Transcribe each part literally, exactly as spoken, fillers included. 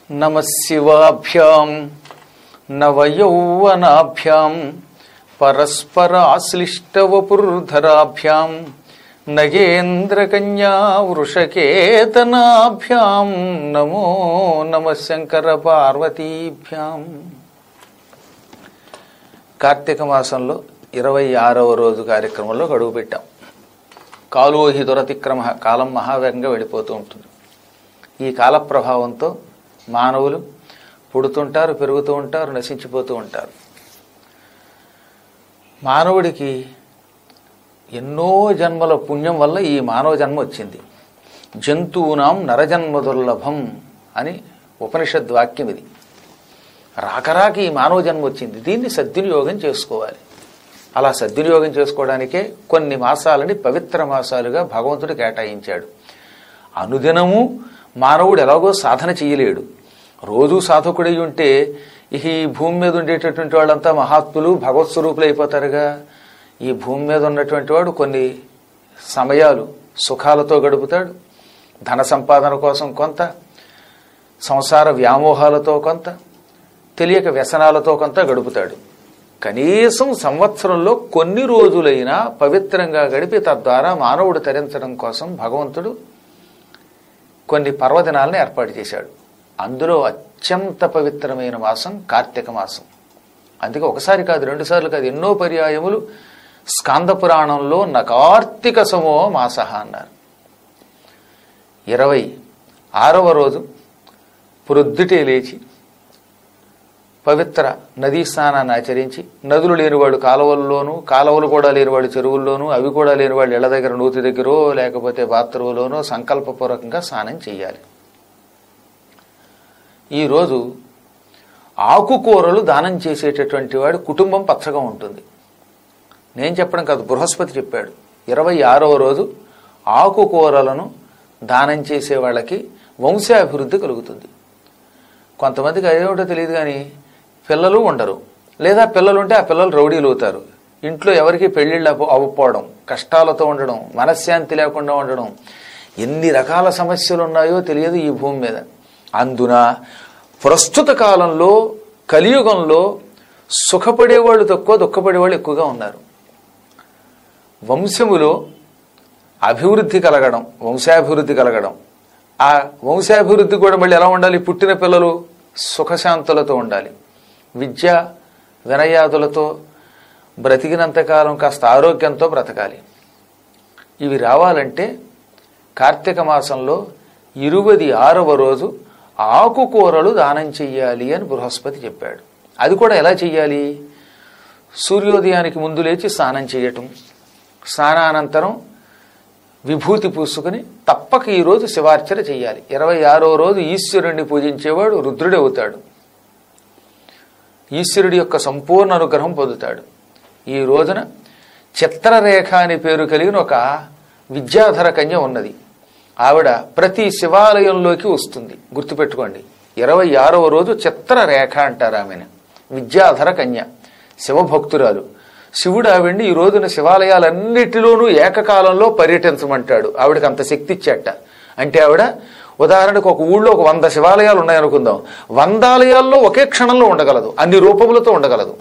నమః శివాభ్యాం నవయౌవనాభ్యాం పరస్పరాశ్లిష్టవపుర్ధరాభ్యాం నగేంద్రకన్యా వృషకేతనాభ్యాం నమో నమః శంకర పార్వతీభ్యాం. కార్తీక మాసంలో ఇరవై ఆరవ రోజు కార్యక్రమంలో గడువు పెట్టాం. కాలోహి దురతిక్రమ, కాలం మహావేగంగా వెళ్ళిపోతూ ఉంటుంది. ఈ కాల ప్రభావంతో మానవులు పుడుతుంటారు, పెరుగుతూ ఉంటారు, నశించిపోతూ ఉంటారు. మానవుడికి ఎన్నో జన్మల పుణ్యం వల్ల ఈ మానవ జన్మ వచ్చింది. జంతువునాం నరజన్మ దుర్లభం అని ఉపనిషద్ వాక్యం ఇది. రాకరాకి ఈ మానవ జన్మ వచ్చింది. దీన్ని సద్వినియోగం చేసుకోవాలి. అలా సద్వినియోగం చేసుకోవడానికే కొన్ని మాసాలని పవిత్ర మాసాలుగా భగవంతుడు కేటాయించాడు. అనుదినము మానవుడు ఎలాగో సాధన చేయలేడు. రోజూ సాధకుడై ఉంటే ఈ భూమి మీద ఉండేటటువంటి వాళ్ళంతా మహాత్ములు, భగవత్ స్వరూపులు అయిపోతారుగా. ఈ భూమి మీద ఉన్నటువంటి వాడు కొన్ని సమయాలు సుఖాలతో గడుపుతాడు, ధన సంపాదన కోసం కొంత, సంసార వ్యామోహాలతో కొంత, తెలియక వ్యసనాలతో కొంత గడుపుతాడు. కనీసం సంవత్సరంలో కొన్ని రోజులైనా పవిత్రంగా గడిపి తద్వారా మానవుడు తరించడం కోసం భగవంతుడు కొన్ని పర్వదినాలను ఏర్పాటు చేశాడు. అందులో అత్యంత పవిత్రమైన మాసం కార్తీక మాసం. అందుకే ఒకసారి కాదు, రెండు సార్లు కాదు, ఎన్నో పర్యాయములు స్కాంద పురాణంలో న కార్తీక సమో మాసః అన్నారు. ఇరవై ఆరవ రోజు ప్రొద్దుటే లేచి పవిత్ర నదీ స్నానాన్ని ఆచరించి, నదులు లేనివాడు కాలువల్లోనూ, కాలువలు కూడా లేనివాడు చెరువుల్లోనూ, అవి కూడా లేనివాడు ఇళ్ల దగ్గర నూతి దగ్గరో లేకపోతే బాత్రూంలోనో సంకల్పపూర్వకంగా స్నానం చేయాలి. ఈరోజు ఆకుకూరలు దానం చేసేటటువంటి వాడు కుటుంబం పచ్చగా ఉంటుంది. నేను చెప్పడం కాదు, బృహస్పతి చెప్పాడు. ఇరవై ఆరవ రోజు ఆకుకూరలను దానం చేసే వాళ్ళకి వంశాభివృద్ధి కలుగుతుంది. కొంతమందికి అదేమిటో తెలియదు కానీ పిల్లలు ఉండరు, లేదా పిల్లలుంటే ఆ పిల్లలు రౌడీలు అవుతారు. ఇంట్లో ఎవరికి పెళ్లిళ్ళు అవ్వకపోవడం, కష్టాలతో ఉండడం, మనశ్శాంతి లేకుండా ఉండడం, ఎన్ని రకాల సమస్యలు ఉన్నాయో తెలియదు ఈ భూమి మీద. అందున ప్రస్తుత కాలంలో కలియుగంలో సుఖపడేవాళ్ళు తక్కువ, దుఃఖపడేవాళ్ళు ఎక్కువగా ఉన్నారు. వంశములో అభివృద్ధి కలగడం, వంశాభివృద్ధి కలగడం, ఆ వంశాభివృద్ధి కూడా మళ్ళీ ఎలా ఉండాలి? పుట్టిన పిల్లలు సుఖశాంతులతో ఉండాలి, విద్య వినయాదులతో బ్రతికినంతకాలం కాస్త ఆరోగ్యంతో బ్రతకాలి. ఇవి రావాలంటే కార్తీక మాసంలో ఇరవై ఆరవ రోజు ఆకుకూరలు దానం చెయ్యాలి అని బృహస్పతి చెప్పాడు. అది కూడా ఎలా చెయ్యాలి? సూర్యోదయానికి ముందు లేచి స్నానం చేయటం, స్నానానంతరం విభూతి పూసుకుని తప్పక ఈరోజు శివార్చన చెయ్యాలి. ఇరవై ఆరో రోజు ఈశ్వరుణ్ణి పూజించేవాడు రుద్రుడే అవుతాడు, ఈశ్వరుడి యొక్క సంపూర్ణ అనుగ్రహం పొందుతాడు. ఈ రోజున చిత్రరేఖ అని పేరు కలిగిన ఒక విద్యాధర కన్య ఉన్నది. ఆవిడ ప్రతి శివాలయంలోకి వస్తుంది, గుర్తుపెట్టుకోండి. ఇరవై ఆరవ రోజు చిత్రరేఖ అంటారు ఆమెను. విద్యాధర కన్య, శివభక్తురాలు. శివుడు ఆవిడ్ని ఈ రోజున శివాలయాలన్నిటిలోనూ ఏకకాలంలో పర్యటించమంటాడు. ఆవిడకి అంత శక్తి ఇచ్చాట. అంటే ఆవిడ ఉదాహరణకు ఒక ఊళ్ళో ఒక వంద శివాలయాలు ఉన్నాయనుకుందాం, వంద ఆలయాల్లో ఒకే క్షణంలో ఉండగలదు, అన్ని రూపములతో ఉండగలదు.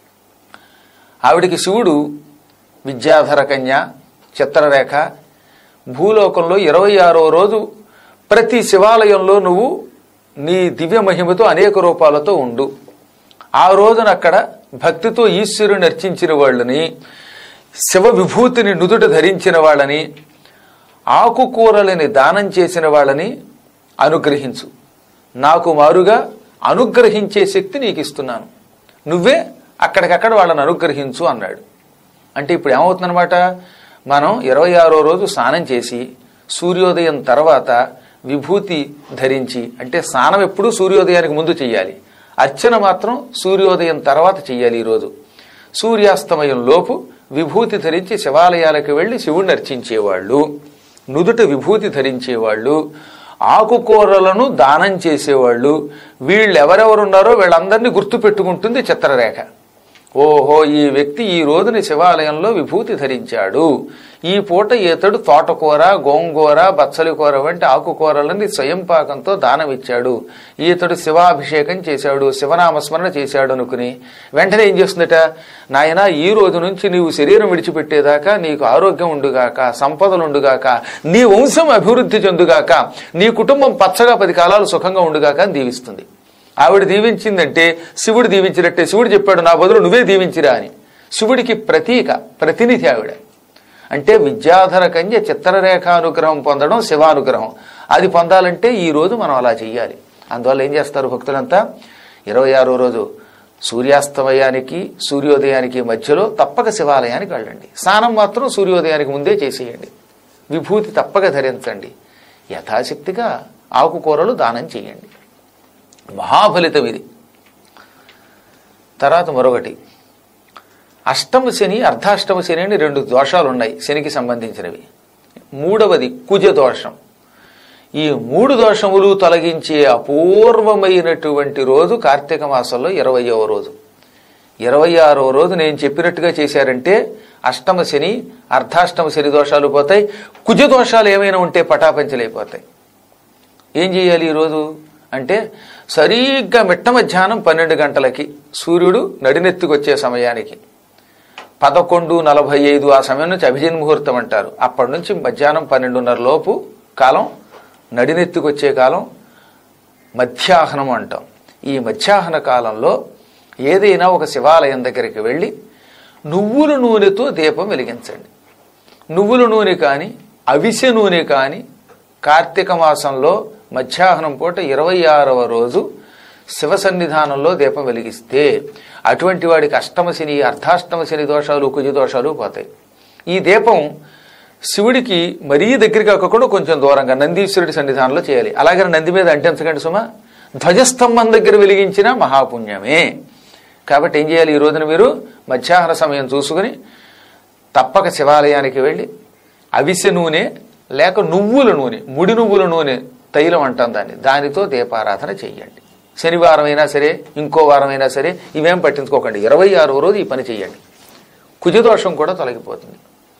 ఆవిడికి శివుడు విద్యాధర కన్య, చిత్రరేఖ. భూలోకంలో ఇరవై ఆరవ రోజు ప్రతి శివాలయంలో నువ్వు నీ దివ్య మహిమతో అనేక రూపాలతో ఉండు. ఆ రోజున అక్కడ భక్తితో ఈశ్వరుని అర్చించిన వాళ్ళని, శివ విభూతిని నుదుట ధరించిన వాళ్ళని, ఆకుకూరలని దానం చేసిన వాళ్ళని అనుగ్రహించు. నాకు మారుగా అనుగ్రహించే శక్తి నీకు ఇస్తున్నాను, నువ్వే అక్కడికక్కడ వాళ్ళని అనుగ్రహించు అన్నాడు. అంటే ఇప్పుడు ఏమవుతుందన్నమాట, మనం ఇరవై ఆరో రోజు స్నానం చేసి సూర్యోదయం తర్వాత విభూతి ధరించి, అంటే స్నానం ఎప్పుడూ సూర్యోదయానికి ముందు చెయ్యాలి, అర్చన మాత్రం సూర్యోదయం తర్వాత చెయ్యాలి. ఈరోజు సూర్యాస్తమయం లోపు విభూతి ధరించి శివాలయాలకు వెళ్లి శివుణ్ణి అర్చించేవాళ్ళు, నుదుట విభూతి ధరించేవాళ్ళు, ఆకుకూరలను దానం చేసేవాళ్ళు, వీళ్ళు ఎవరెవరున్నారో వీళ్ళందరినీ గుర్తు పెట్టుకుంటుంది చిత్రరేఖ. ఓహో, ఈ వ్యక్తి ఈ రోజున శివాలయంలో విభూతి ధరించాడు, ఈ పూట ఈతడు తోటకూర, గోంగూర, బచ్చలి కూర వంటి ఆకుకూరలని స్వయం పాకంతో దానం ఇచ్చాడు, ఈతడు శివాభిషేకం చేశాడు, శివనామస్మరణ చేశాడు అనుకుని వెంటనే ఏం చేస్తుందట, నాయనా ఈ రోజు నుంచి నీవు శరీరం విడిచిపెట్టేదాకా నీకు ఆరోగ్యం ఉండుగాక, సంపదలుండుగాక, నీ వంశం అభివృద్ధి చెందుగాక, నీ కుటుంబం పచ్చగా పది కాలాలు సుఖంగా ఉండుగాక అని దీవిస్తుంది. ఆవిడ దీవించిందంటే శివుడు దీవించినట్టే. శివుడు చెప్పాడు నా బదులు నువ్వే దీవించిరా అని. శివుడికి ప్రతీక, ప్రతినిధి ఆవిడ. అంటే విద్యాధర కన్య చిత్రరేఖానుగ్రహం పొందడం శివానుగ్రహం. అది పొందాలంటే ఈ రోజు మనం అలా చెయ్యాలి. అందువల్ల ఏం చేస్తారు భక్తులంతా, ఇరవై ఆరో రోజు సూర్యాస్తమయానికి సూర్యోదయానికి మధ్యలో తప్పక శివాలయానికి వెళ్ళండి. స్నానం మాత్రం సూర్యోదయానికి ముందే చేసేయండి. విభూతి తప్పక ధరించండి. యథాశక్తిగా ఆకుకూరలు దానం చేయండి. మహాఫలితం ఇది. తర్వాత మరొకటి, అష్టమ శని, అర్ధాష్టమ శని అని రెండు దోషాలు ఉన్నాయి శనికి సంబంధించినవి. మూడవది కుజ దోషం. ఈ మూడు దోషములు తొలగించే అపూర్వమైనటువంటి రోజు కార్తీక మాసంలో ఇరవయవ రోజు. ఇరవై ఆరో రోజు నేను చెప్పినట్టుగా చేశారంటే అష్టమ శని, అర్ధాష్టమ శని దోషాలు పోతాయి. కుజ దోషాలు ఏమైనా ఉంటే పటాపంచలైపోతాయి. ఏం చేయాలి ఈరోజు అంటే, సరిగ్గా మిట్ట మధ్యాహ్నం పన్నెండు గంటలకి సూర్యుడు నడినెత్తుకొచ్చే సమయానికి పదకొండు నలభై ఐదు ఆ సమయం నుంచి అభిజిన్ ముహూర్తం అంటారు. అప్పటి నుంచి మధ్యాహ్నం పన్నెండున్నర లోపు కాలం నడినెత్తుకొచ్చే కాలం మధ్యాహ్నం అంటాం. ఈ మధ్యాహ్న కాలంలో ఏదైనా ఒక శివాలయం దగ్గరికి వెళ్ళి నువ్వుల నూనెతో దీపం వెలిగించండి. నువ్వుల నూనె కానీ అవిసె నూనె కానీ కార్తీక మాసంలో మధ్యాహ్నం పూట ఇరవై ఆరవ రోజు శివ సన్నిధానంలో దీపం వెలిగిస్తే అటువంటి వాడికి అష్టమ శని, అర్ధాష్టమ శని దోషాలు, కుజ దోషాలు పోతాయి. ఈ దీపం శివుడికి మరీ దగ్గరికి కాకుండా కొంచెం దూరంగా నందీశ్వరుడి సన్నిధానంలో చేయాలి. అలాగే నంది మీద అంటించకండి సుమా, ధ్వజస్తంభం దగ్గర వెలిగించిన మహాపుణ్యమే. కాబట్టి ఏం చేయాలి, ఈ రోజున మీరు మధ్యాహ్న సమయం చూసుకుని తప్పక శివాలయానికి వెళ్ళి అవిసె నూనె లేక నువ్వుల నూనె, ముడి నువ్వుల నూనె తైలం అంటాం దాన్ని, దానితో దీపారాధన చెయ్యండి. శనివారం అయినా సరే, ఇంకో వారం అయినా సరే, ఇవేం పట్టించుకోకండి. ఇరవై ఆరో రోజు ఈ పని చెయ్యండి. కుజదోషం కూడా తొలగిపోతుంది.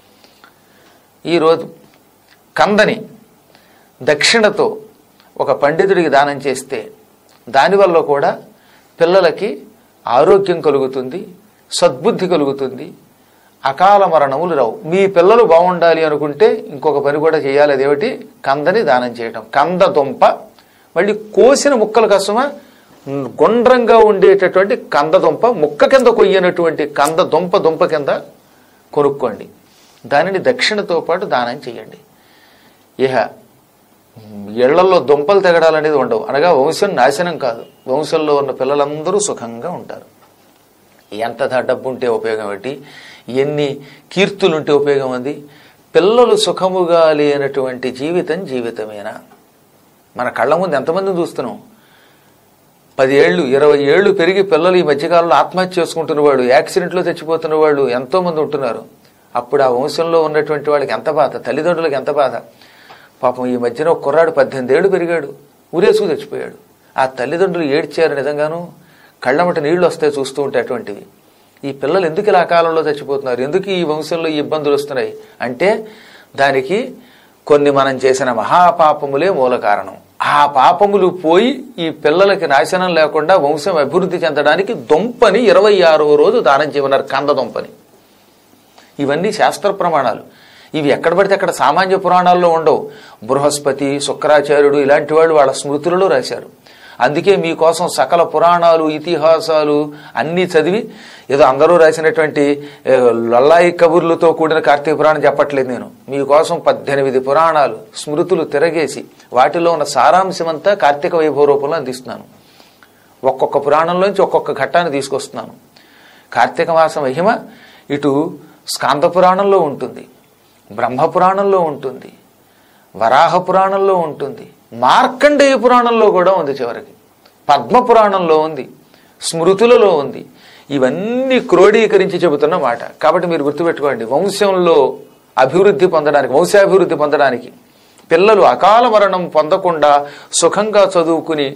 ఈరోజు కందని దక్షిణతో ఒక పండితుడికి దానం చేస్తే దానివల్ల కూడా పిల్లలకి ఆరోగ్యం కలుగుతుంది, సద్బుద్ధి కలుగుతుంది, అకాల మరణములు రావు. మీ పిల్లలు బాగుండాలి అనుకుంటే ఇంకొక పని కూడా చేయాలి. అదేమిటి, కందని దానం చేయటం. కంద దుంప మళ్ళీ కోసిన ముక్కల కోసమా గుండ్రంగా ఉండేటటువంటి కంద దుంప, ముక్క కింద కొయ్యనటువంటి కంద దుంప దుంప కింద కొనుక్కోండి. దానిని దక్షిణతో పాటు దానం చేయండి. ఇహ ఇళ్లలో దుంపలు తెగడాలనేది ఉండవు. అనగా వంశం నాశనం కాదు, వంశంలో ఉన్న పిల్లలందరూ సుఖంగా ఉంటారు. ఎంత డబ్బు ఉంటే ఉపయోగం ఏంటి, ఎన్ని కీర్తులుంటే ఉపయోగం ఉంది. పిల్లలు సుఖముగా లేనటువంటి జీవితం జీవితమేనా? మన కళ్ళ ముందు ఎంతమందిని చూస్తున్నాం. పది ఏళ్ళు ఇరవై ఏళ్ళు పెరిగి పిల్లలు ఈ మధ్యకాలంలో ఆత్మహత్య చేసుకుంటున్న వాళ్ళు, యాక్సిడెంట్లో చచ్చిపోతున్న వాళ్ళు ఎంతో మంది ఉంటున్నారు. అప్పుడు ఆ వంశంలో ఉన్నటువంటి వాళ్ళకి ఎంత బాధ, తల్లిదండ్రులకు ఎంత బాధ. పాపం ఈ మధ్యన ఒక కుర్రాడు పద్దెనిమిది ఏళ్ళు పెరిగాడు, ఊరేసుకు చచ్చిపోయాడు. ఆ తల్లిదండ్రులు ఏడ్చారు నిజంగాను. కళ్ళమట నీళ్లు వస్తాయి చూస్తూ ఉంటే అటువంటివి. ఈ పిల్లలు ఎందుకు ఇలా కాలంలో చచ్చిపోతున్నారు, ఎందుకు ఈ వంశంలో ఈ ఇబ్బందులు వస్తున్నాయి అంటే దానికి కొన్ని మనం చేసిన మహాపాపములే మూల కారణం. ఆ పాపములు పోయి ఈ పిల్లలకి నాశనం లేకుండా వంశం అభివృద్ధి చెందడానికి దుంపని ఇరవై ఆరవ రోజు దానం చేయమన్నారు, కంద దుంపని. ఇవన్నీ శాస్త్ర ప్రమాణాలు. ఇవి ఎక్కడ పడితే అక్కడ సామాన్య పురాణాల్లో ఉండవు. బృహస్పతి, శుక్రాచార్యుడు ఇలాంటి వాళ్ళు వాళ్ళ స్మృతులలో రాశారు. అందుకే మీకోసం సకల పురాణాలు, ఇతిహాసాలు అన్నీ చదివి ఏదో అందరూ రాసినటువంటి లల్లాయి కబుర్లతో కూడిన కార్తీక పురాణం చెప్పట్లేదు నేను. మీకోసం పద్దెనిమిది పురాణాలు స్మృతులు తిరగేసి వాటిలో ఉన్న సారాంశమంతా కార్తీక వైభవ రూపంలో అందిస్తున్నాను. ఒక్కొక్క పురాణంలోంచి ఒక్కొక్క ఘట్టాన్ని తీసుకొస్తున్నాను. కార్తీక మాసం మహిమ ఇటు స్కాంద పురాణంలో ఉంటుంది, బ్రహ్మపురాణంలో ఉంటుంది, వరాహ పురాణంలో ఉంటుంది, మార్కండేయ పురాణంలో కూడా ఉంది, చివరికి పద్మ పురాణంలో ఉంది, స్మృతులలో ఉంది. ఇవన్నీ క్రోడీకరించి చెబుతున్న మాట. కాబట్టి మీరు గుర్తుపెట్టుకోండి, వంశంలో అభివృద్ధి పొందడానికి, వంశాభివృద్ధి పొందడానికి, పిల్లలు అకాల మరణం పొందకుండా సుఖంగా చదువుకుని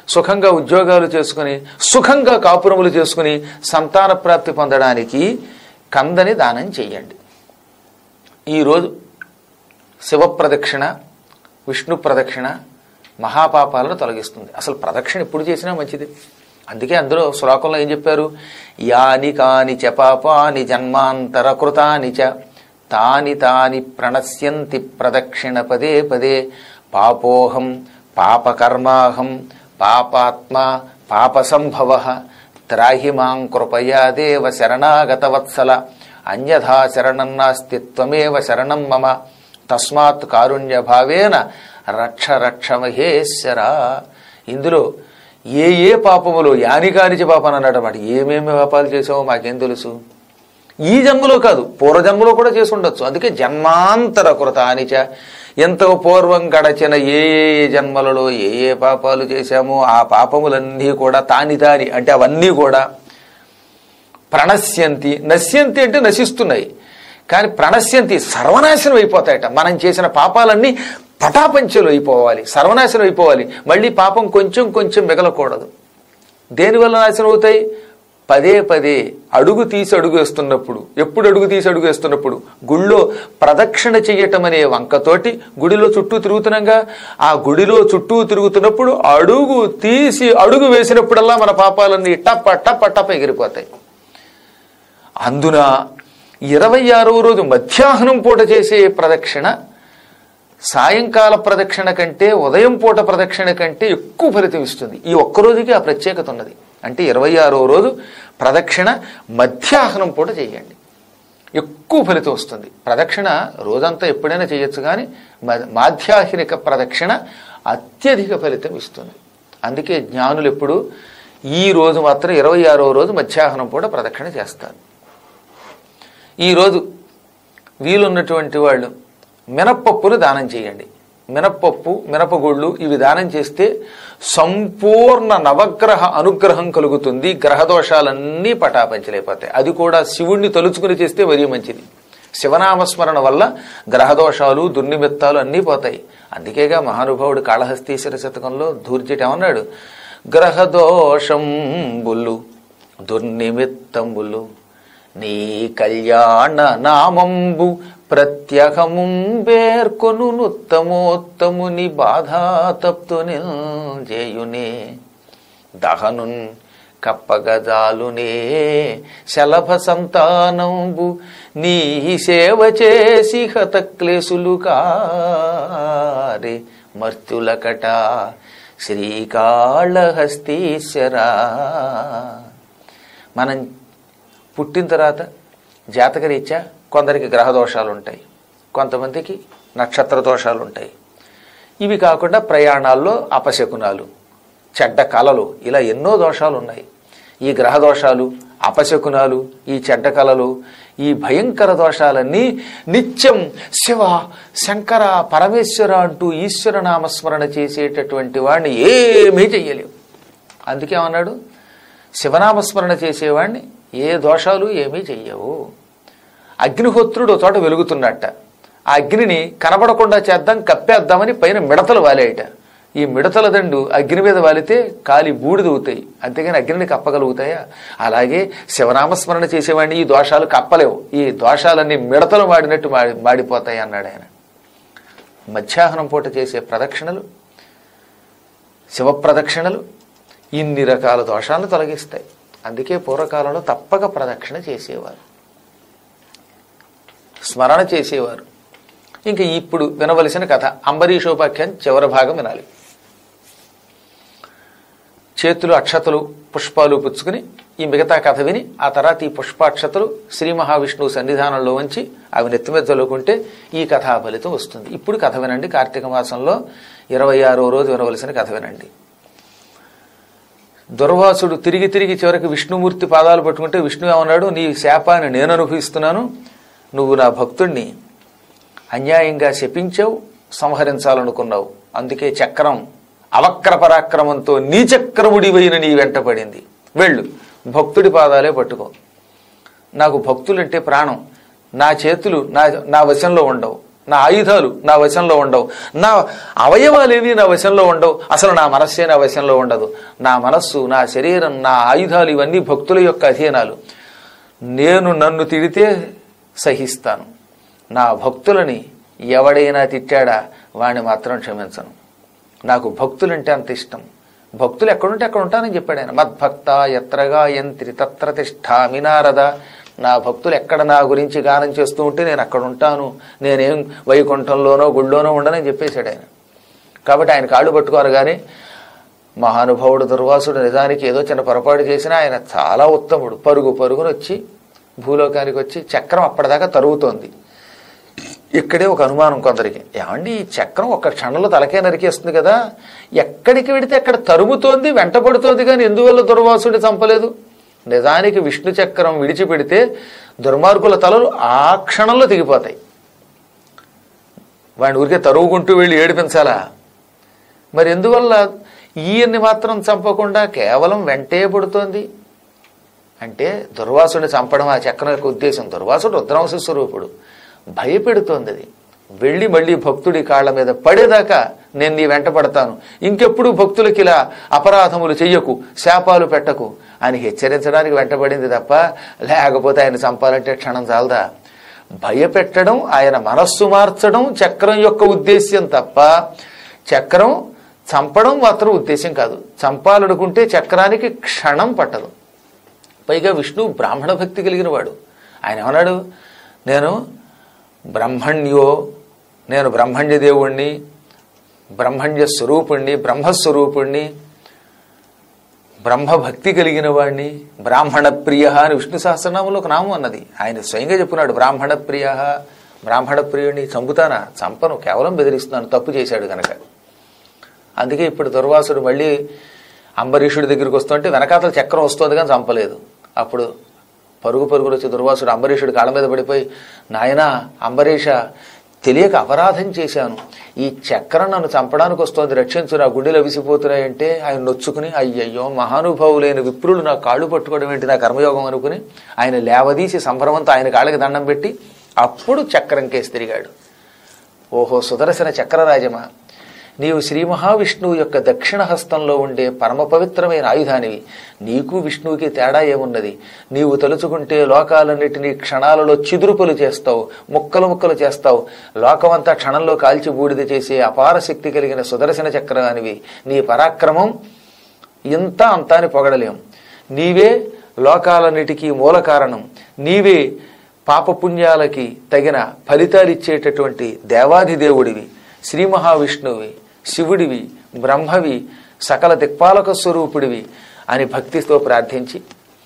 సుఖంగా ఉద్యోగాలు చేసుకుని సుఖంగా కాపురములు చేసుకుని సంతాన ప్రాప్తి పొందడానికి కందని దానం చెయ్యండి. ఈరోజు శివ ప్రదక్షిణ, విష్ణు ప్రదక్షిణ మహాపాపాలను తొలగిస్తుంది. అసలు ప్రదక్షిణ ఎప్పుడు చేసినా మంచిది. అందుకే అందులో శ్లోకంలో ఏం చెప్పారు? యాని కాని చ పాపాని జన్మాంతర కృతాని చ తాని తాని ప్రణశ్యంతి ప్రదక్షిణ పదే పదే పాపోహం పాపకర్మాహం పాపాత్మ పాప సంభవ త్రాహి మాం కృపయా దేవ శరణాగత వత్సల అన్యథా శరణం నాస్తి త్వమేవ శరణం మమ తస్మాత్ కారుణ్య భావేన రక్ష రక్ష మహేశ్వర. ఇందులో ఏ ఏ పాపములు యాని కానిచి పాపని అన్నాడు అన్నమాట. ఏమేమి పాపాలు చేసావో మాకేం తెలుసు? ఈ జన్మలో కాదు, పూర్వజన్మలో కూడా చేసి ఉండొచ్చు. అందుకే జన్మాంతర కృతానిచ, ఎంతో పూర్వం గడచిన ఏ ఏ జన్మలలో ఏ ఏ పాపాలు చేశామో ఆ పాపములన్నీ కూడా తాని తాని అంటే అవన్నీ కూడా ప్రణశ్యంతి. నశ్యంతి అంటే నశిస్తున్నాయి, కానీ ప్రణశ్యంతి సర్వనాశనం అయిపోతాయట. మనం చేసిన పాపాలన్నీ పటాపంచలు అయిపోవాలి, సర్వనాశనం అయిపోవాలి. మళ్ళీ పాపం కొంచెం కొంచెం మిగలకూడదు. దేనివల్ల నాశనం అవుతాయి? పదే పదే అడుగు తీసి అడుగు వేస్తున్నప్పుడు. ఎప్పుడు అడుగు తీసి అడుగు వేస్తున్నప్పుడు? గుళ్ళో ప్రదక్షిణ చెయ్యటం అనే వంకతోటి గుడిలో చుట్టూ తిరుగుతున్నాగా, ఆ గుడిలో చుట్టూ తిరుగుతున్నప్పుడు అడుగు తీసి అడుగు వేసినప్పుడల్లా మన పాపాలన్నీ టప్ప టప్ప టప్ప ఎగిరిపోతాయి. అందున ఇరవై ఆరవ రోజు మధ్యాహ్నం పూట చేసే ప్రదక్షిణ సాయంకాల ప్రదక్షిణ కంటే ఉదయం పూట ప్రదక్షిణ కంటే ఎక్కువ ఫలితం ఇస్తుంది. ఈ ఒక్కరోజుకి ఆ ప్రత్యేకత ఉన్నది. అంటే ఇరవై ఆరవ రోజు ప్రదక్షిణ మధ్యాహ్నం పూట చేయండి, ఎక్కువ ఫలితం వస్తుంది. ప్రదక్షిణ రోజంతా ఎప్పుడైనా చేయొచ్చు, కానీ మాధ్యాహ్నిక ప్రదక్షిణ అత్యధిక ఫలితం ఇస్తుంది. అందుకే జ్ఞానులు ఎప్పుడు ఈ రోజు మాత్రం ఇరవై ఆరవ రోజు మధ్యాహ్నం పూట ప్రదక్షిణ చేస్తారు. ఈరోజు వీలున్నటువంటి వాళ్ళు మినప్పప్పులు దానం చేయండి. మినప్పప్పు, మినపగుళ్ళు ఇవి దానం చేస్తే సంపూర్ణ నవగ్రహ అనుగ్రహం కలుగుతుంది. గ్రహదోషాలన్నీ పటాపంచలైపోతాయి. అది కూడా శివుణ్ణి తలుచుకుని చేస్తే మరీ మంచిది. శివనామస్మరణ వల్ల గ్రహదోషాలు దుర్నిమిత్తాలు అన్నీ పోతాయి. అందుకేగా మహానుభావుడు కాళహస్తీశ్వర శతకంలో ధూర్జటి ఏమన్నాడు? గ్రహదోషంబులు దుర్నిమిత్తంబులు నీ కళ్యాణ నామంబు ప్రత్యహము బేర్కొను నుత్తమోత్తముని బాధాతప్తుని జేయునే దహనున్ కప్పగజాలునే శలభ సంతానంబు నీ సేవ చేసి హతక్లేశులు కారే మర్త్యులకట శ్రీకాళహస్తీశ్వరా. మనం పుట్టిన తర్వాత జాతకరీత్యా కొందరికి గ్రహ దోషాలు ఉంటాయి, కొంతమందికి నక్షత్ర దోషాలు ఉంటాయి. ఇవి కాకుండా ప్రయాణాల్లో అపశకునాలు, చెడ్డ కళలు, ఇలా ఎన్నో దోషాలు ఉన్నాయి. ఈ గ్రహ దోషాలు, అపశకునాలు, ఈ చెడ్డ కళలు, ఈ భయంకర దోషాలన్నీ నిత్యం శివ శంకర పరమేశ్వర అంటూ ఈశ్వర నామస్మరణ చేసేటటువంటి వాడిని ఏమీ చెయ్యలేవు. అందుకే అన్నాడు, శివనామస్మరణ చేసేవాడిని ఏ దోషాలు ఏమీ చెయ్యవు. అగ్నిహోత్రుడు చోట వెలుగుతున్నట్ట. ఆ అగ్నిని కనబడకుండా చేద్దాం, కప్పేద్దామని పైన మిడతలు వాలేయట. ఈ మిడతల దండు అగ్ని మీద వాలితే కాలి బూడిదవుతాయి, అంతేగాని అగ్నిని కప్పగలుగుతాయా? అలాగే శివనామస్మరణ చేసేవాడిని ఈ దోషాలు కప్పలేవు. ఈ దోషాలన్నీ మిడతలు మాడినట్టు మాడి మాడిపోతాయి అన్నాడు ఆయన. మధ్యాహ్నం పూట చేసే ప్రదక్షిణలు, శివ ప్రదక్షిణలు ఇన్ని రకాల దోషాలను తొలగిస్తాయి. అందుకే పూర్వకాలంలో తప్పక ప్రదక్షిణ చేసేవారు, స్మరణ చేసేవారు. ఇంకా ఇప్పుడు వినవలసిన కథ అంబరీషోపాఖ్యాన్ చివరి భాగం వినాలి. చేతులు అక్షతలు పుష్పాలు పుచ్చుకుని ఈ మిగతా కథ విని ఆ తర్వాత ఈ పుష్పాక్షతలు శ్రీ మహావిష్ణువు సన్నిధానంలో ఉంచి అవి నెత్తిమీద చల్లుకుంటే ఈ కథా ఫలితం వస్తుంది. ఇప్పుడు కథ వినండి. కార్తీక మాసంలో ఇరవై ఆరో రోజు వినవలసిన కథ వినండి. దుర్వాసుడు తిరిగి తిరిగి చివరికి విష్ణుమూర్తి పాదాలు పట్టుకుంటే విష్ణువు ఏమన్నాడు? నీ శాపాన్ని నేను అనుభవిస్తున్నాను, నువ్వు నా భక్తుణ్ణి అన్యాయంగా శపించావు, సంహరించాలనుకున్నావు. అందుకే చక్రం అవక్ర పరాక్రమంతో నీ చక్రముడివైన నీ వెంట పడింది. వెళ్ళు, భక్తుడి పాదాలే పట్టుకో. నాకు భక్తులంటే ప్రాణం. నా చేతులు నా నా వశంలో ఉండవు. నా ఆయుధాలు నా వశంలో ఉండవు, నా అవయవాలేవి నా వశంలో ఉండవు, అసలు నా మనస్సే నా వశంలో ఉండదు. నా మనస్సు, నా శరీరం, నా ఆయుధాలు ఇవన్నీ భక్తుల యొక్క అధీనాలు. నేను నన్ను తిడితే సహిస్తాను, నా భక్తులని ఎవడైనా తిట్టాడా వాడిని మాత్రం క్షమించను. నాకు భక్తులంటే అంత ఇష్టం. భక్తులు ఎక్కడుంటే అక్కడ ఉంటానని చెప్పాడు ఆయన. మద్భక్త ఎత్రగా యంత్రి తత్ర తిష్ఠామి నారద. నా భక్తులు ఎక్కడ నా గురించి గానం చేస్తూ ఉంటే నేను అక్కడ ఉంటాను, నేనేం వైకుంఠంలోనో గుళ్ళోనో ఉండనని చెప్పేశాడు ఆయన. కాబట్టి ఆయన కాళ్ళు పట్టుకోరు. కానీ మహానుభావుడు దుర్వాసుడు నిజానికి ఏదో చిన్న పొరపాటు చేసినా ఆయన చాలా ఉత్తముడు. పరుగు పరుగును వచ్చి భూలోకానికి వచ్చి చక్రం అప్పటిదాకా తరుగుతోంది. ఇక్కడే ఒక అనుమానం కొందరికి, ఏమండి ఈ చక్రం ఒక్క క్షణంలో తలకే నరికేస్తుంది కదా, ఎక్కడికి వెడితే అక్కడ తరుగుతోంది, వెంటపడుతోంది, కానీ ఎందువల్ల దుర్వాసుడి చంపలేదు? నిజానికి విష్ణు చక్రం విడిచిపెడితే దుర్మార్గుల తలలు ఆ క్షణంలో తెగిపోతాయి. వాడిని ఊరికే తరుగుకుంటూ వెళ్ళి ఏడిపించాలా? మరి ఎందువల్ల ఈయన్ని మాత్రం చంపకుండా కేవలం వెంటే పడుతోంది అంటే దుర్వాసుడిని చంపడం ఆ చక్రం యొక్క ఉద్దేశం. దుర్వాసుడు రుద్రాంశ స్వరూపుడు, భయపెడుతోంది అది. వెళ్ళి మళ్ళీ భక్తుడి కాళ్ల మీద పడేదాకా నేను నీ వెంట పడతాను, ఇంకెప్పుడు భక్తులకి ఇలా అపరాధములు చెయ్యకు, శాపాలు పెట్టకు అని హెచ్చరించడానికి వెంటబడింది తప్ప, లేకపోతే ఆయన చంపాలంటే క్షణం చాలదా? భయపెట్టడం, ఆయన మనస్సు మార్చడం చక్రం యొక్క ఉద్దేశ్యం తప్ప చక్రం చంపడం మాత్రం ఉద్దేశం కాదు. చంపాలనుకుంటే చక్రానికి క్షణం పట్టదు. పైగా విష్ణు బ్రాహ్మణ భక్తి కలిగిన వాడు. ఆయన ఏమన్నాడు, నేను బ్రహ్మణ్యో, నేను బ్రహ్మణ్య దేవుణ్ణి, బ్రహ్మణ్య స్వరూపుణ్ణి, బ్రహ్మస్వరూపుణ్ణి, బ్రహ్మభక్తి కలిగిన వాడిని, బ్రాహ్మణ ప్రియ అని విష్ణు సహస్రనామంలో ఒక నామం అన్నది. ఆయన స్వయంగా చెప్పున్నాడు, బ్రాహ్మణ ప్రియ, బ్రాహ్మణ ప్రియుడిని చంపుతానా? చంపను, కేవలం బెదిరిస్తున్నాను, తప్పు చేశాడు కనుక. అందుకే ఇప్పుడు దుర్వాసుడు మళ్ళీ అంబరీషుడి దగ్గరికి వస్తుంటే వెనకాతల చక్రం వస్తుంది కానీ చంపలేదు. అప్పుడు పరుగు పరుగులు వచ్చి దుర్వాసుడు అంబరీషుడి కాళ్ళ మీద పడిపోయి, నాయనా అంబరీష, తెలియక అపరాధం చేశాను, ఈ చక్రం నన్ను చంపడానికి వస్తోంది, రక్షించు, నా గుండెలు అవిసిపోతున్నాయంటే ఆయన నొచ్చుకుని, అయ్యయ్యో మహానుభావులైన విప్రులు నా కాళ్ళు పట్టుకోవడం ఏంటి, నా కర్మయోగం అనుకుని ఆయన లేవదీసి సంభ్రమంతో ఆయన కాళ్ళకి దండం పెట్టి అప్పుడు చక్రం కేసి తిరిగాడు. ఓహో సుదర్శన చక్రరాజమా, నీవు శ్రీ మహావిష్ణువు యొక్క దక్షిణ హస్తంలో ఉండే పరమ పవిత్రమైన ఆయుధానివి. నీకు విష్ణువుకి తేడా ఏమున్నది? నీవు తలుచుకుంటే లోకాలన్నిటినీ క్షణాలలో చిదురుపులు చేస్తావు, ముక్కలు ముక్కలు చేస్తావు. లోకమంతా క్షణంలో కాల్చి బూడిద చేసే అపార శక్తి కలిగిన సుదర్శన చక్రానివి. నీ పరాక్రమం ఇంత అంతా అని పొగడలేం. నీవే లోకాలన్నిటికీ మూల కారణం. నీవే పాపపుణ్యాలకి తగిన ఫలితాలిచ్చేటటువంటి దేవాధిదేవుడివి, శ్రీ మహావిష్ణువి, శివుడివి, బ్రహ్మవి, సకల దిక్పాలక స్వరూపుడివి అని భక్తితో ప్రార్థించి,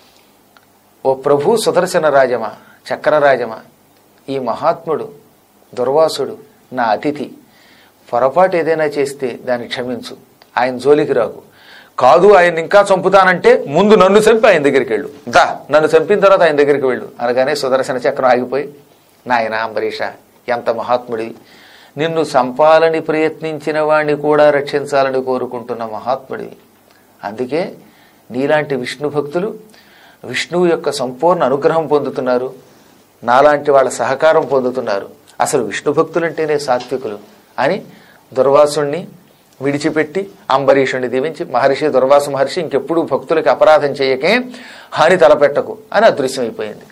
ఓ ప్రభు సుదర్శన రాజమా, చక్రరాజమా, ఈ మహాత్ముడు దుర్వాసుడు నా అతిథి, పొరపాటు ఏదైనా చేస్తే దాన్ని క్షమించు, ఆయన జోలికి రాకు. కాదు ఆయన ఇంకా చంపుతానంటే ముందు నన్ను చంపి ఆయన దగ్గరికి వెళ్ళు, దా నన్ను చంపిన తర్వాత ఆయన దగ్గరికి వెళ్ళు అనగానే సుదర్శన చక్రం ఆగిపోయి, నాయన అంబరీష ఎంత మహాత్ముడివి, నిన్ను చంపాలని ప్రయత్నించిన వాణ్ణి కూడా రక్షించాలని కోరుకుంటున్న మహాత్ముడివి. అందుకే నీలాంటి విష్ణు భక్తులు విష్ణువు యొక్క సంపూర్ణ అనుగ్రహం పొందుతున్నారు, నాలాంటి వాళ్ళ సహకారం పొందుతున్నారు. అసలు విష్ణు భక్తులంటేనే సాత్వికులు అని దుర్వాసుణ్ణి విడిచిపెట్టి అంబరీషుణ్ణి దీవించి, మహర్షి దుర్వాసు మహర్షి ఇంకెప్పుడు భక్తులకి అపరాధం చేయకే, హాని తలపెట్టకు అని అదృశ్యమైపోయింది.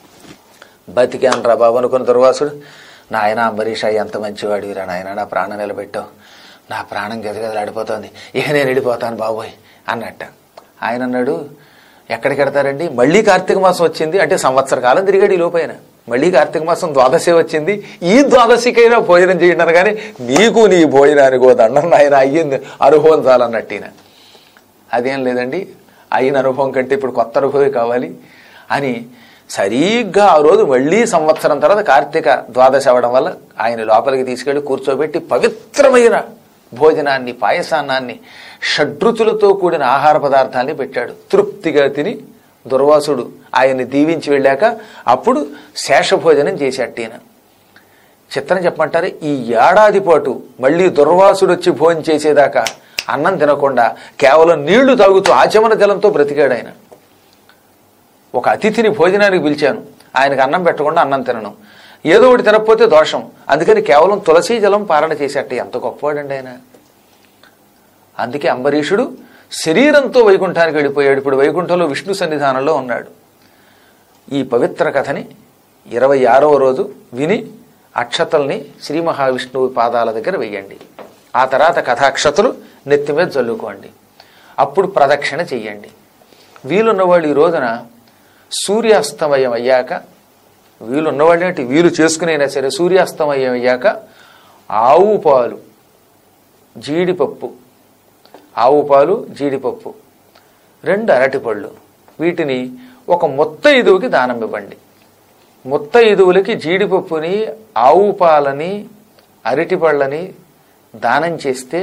బతికాను రా బాబు అనుకున్న దుర్వాసుడు, నాయన అంబరీష ఎంత మంచివాడివిరా నాయన, నా ప్రాణం నిలబెట్టావు, నా ప్రాణం గజగజలాడిపోతోంది, ఇక నేను వెళ్ళిపోతాను బాబోయ్ అన్నట్ట. ఆయన అన్నాడు, ఎక్కడికి వెడతారండి, మళ్ళీ కార్తీక మాసం వచ్చింది అంటే సంవత్సర కాలం తిరిగాడు ఈ లోపైన, మళ్ళీ కార్తీక మాసం ద్వాదశి వచ్చింది, ఈ ద్వాదశికైనా భోజనం చేయండి కానీ నీకు నీ భోజనానికి ఓ దండం నాయన, అయ్యింది అనుభవం చాలన్నట్టు. ఈయన అదేం లేదండి, అయిన అనుభవం కంటే ఇప్పుడు కొత్త అనుభవం కావాలి అని సరిగ్గా ఆ రోజు మళ్లీ సంవత్సరం తర్వాత కార్తీక ద్వాదశి అవడం వల్ల ఆయన లోపలికి తీసుకెళ్లి కూర్చోబెట్టి పవిత్రమైన భోజనాన్ని, పాయసాన్నాన్ని, షడ్రుచులతో కూడిన ఆహార పదార్థాన్ని పెట్టాడు. తృప్తిగా తిని దుర్వాసుడు ఆయన్ని దీవించి వెళ్ళాక అప్పుడు శేషభోజనం చేశాడు. ఈయన చిత్రం చెప్పమంటారు, ఈ ఏడాది పాటు మళ్లీ దుర్వాసుడు వచ్చి భోజనం చేసేదాకా అన్నం తినకుండా కేవలం నీళ్లు తాగుతూ ఆచమన జలంతో బ్రతికాడు ఆయన. ఒక అతిథిని భోజనానికి పిలిచాను, ఆయనకు అన్నం పెట్టకుండా అన్నం తినను, ఏదో ఒకటి తినకపోతే దోషం. అందుకని కేవలం తులసీ జలం పారణ చేసేట. ఎంత గొప్పవాడండి ఆయన. అందుకే అంబరీషుడు శరీరంతో వైకుంఠానికి వెళ్ళిపోయాడు. ఇప్పుడు వైకుంఠంలో విష్ణు సన్నిధానంలో ఉన్నాడు. ఈ పవిత్ర కథని ఇరవై ఆరవ రోజు విని అక్షతల్ని శ్రీ మహావిష్ణువు పాదాల దగ్గర వెయ్యండి. ఆ తర్వాత కథాక్షతలు నెత్తి మీద జల్లుకోండి. అప్పుడు ప్రదక్షిణ చెయ్యండి. వీలున్నవాళ్ళు ఈ రోజున సూర్యాస్తమయం అయ్యాక, వీలున్నవాళ్ళు అంటే వీలు చేసుకునైనా సరే, సూర్యాస్తమయం అయ్యాక ఆవు పాలు, జీడిపప్పు, ఆవు పాలు జీడిపప్పు, రెండు అరటిపళ్ళు, వీటిని ఒక ముత్తైదువుకి దానం ఇవ్వండి. ముత్తైదువులకి జీడిపప్పుని, ఆవు పాలని, అరటిపళ్ళని దానం చేస్తే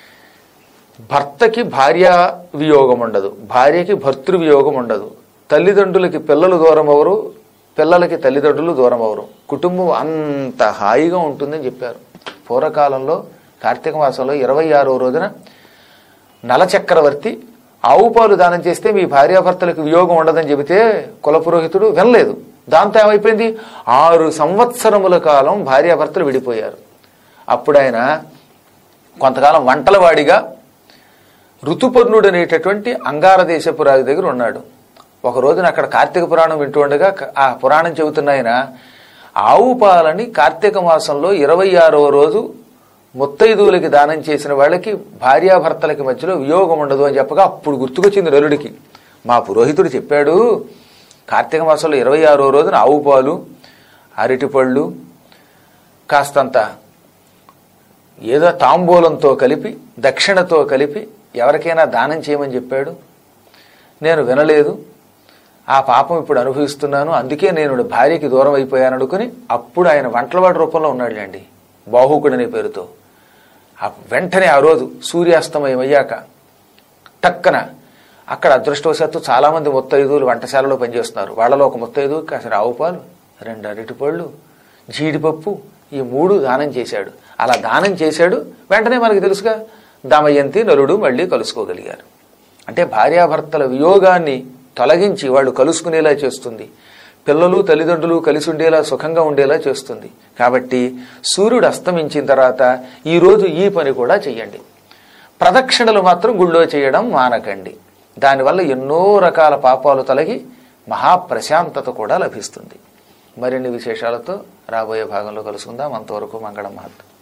భర్తకి భార్యా వియోగం ఉండదు, భార్యకి భర్తృ వియోగం ఉండదు, తల్లిదండ్రులకి పిల్లలు దూరం అవరు, పిల్లలకి తల్లిదండ్రులు దూరం అవరు, కుటుంబం అంత హాయిగా ఉంటుందని చెప్పారు. పూర్వకాలంలో కార్తీక మాసంలో ఇరవై ఆరో రోజున నలచక్రవర్తి ఆవు పాలు దానం చేస్తే మీ భార్యాభర్తలకు వియోగం ఉండదని చెబితే కులపురోహితుడు వినలేదు. దాంతో ఏమైపోయింది, ఆరు సంవత్సరముల కాలం భార్యాభర్తలు విడిపోయారు. అప్పుడు ఆయన కొంతకాలం వంటలవాడిగా ఋతుపర్ణుడు అనేటటువంటి అంగార దేశపు రాజు దగ్గర ఉన్నాడు. ఒక రోజున అక్కడ కార్తీక పురాణం వింటూ ఉండగా ఆ పురాణం చెబుతున్న ఆయన ఆవు పాలని కార్తీక మాసంలో ఇరవై ఆరవ రోజు ముత్తైదువులకి దానం చేసిన వాళ్ళకి భార్యాభర్తలకి మధ్యలో వియోగం ఉండదు అని చెప్పగా అప్పుడు గుర్తుకొచ్చింది నలుడికి. మా పురోహితుడు చెప్పాడు, కార్తీక మాసంలో ఇరవై ఆరో రోజున ఆవు పాలు, అరటిపళ్ళు, కాస్తంత ఏదో తాంబూలంతో కలిపి, దక్షిణతో కలిపి ఎవరికైనా దానం చేయమని చెప్పాడు. నేను వినలేదు, ఆ పాపం ఇప్పుడు అనుభవిస్తున్నాను, అందుకే నేను భార్యకి దూరం అయిపోయాను అనుకుని అప్పుడు ఆయన వంటలవాడి రూపంలో ఉన్నాడులేండి, బాహుకుడనే పేరుతో. వెంటనే ఆ రోజు సూర్యాస్తమయం అయ్యాక టక్కన అక్కడ అదృష్టవశాత్తు చాలా మంది ముత్తైదువులు వంటశాలలో పనిచేస్తున్నారు. వాళ్ళలో ఒక ముత్తైదువు కాసిన ఆవు పాలు, రెండు అరటిపళ్ళు, జీడిపప్పు, ఈ మూడు దానం చేశాడు. అలా దానం చేశాడు. వెంటనే మనకి తెలుసుగా దమయంతి నలుడు మళ్ళీ కలుసుకోగలిగారు. అంటే భార్యాభర్తల వియోగాన్ని తొలగించి వాళ్ళు కలుసుకునేలా చేస్తుంది, పిల్లలు తల్లిదండ్రులు కలిసి ఉండేలా సుఖంగా ఉండేలా చేస్తుంది. కాబట్టి సూర్యుడు అస్తమించిన తర్వాత ఈరోజు ఈ పని కూడా చెయ్యండి. ప్రదక్షిణలు మాత్రం గుళ్ళో చేయడం మానకండి. దానివల్ల ఎన్నో రకాల పాపాలు తొలగి మహాప్రశాంతత కూడా లభిస్తుంది. మరిన్ని విశేషాలతో రాబోయే భాగంలో కలుసుకుందాం. అంతవరకు మంగళం మహత్వం.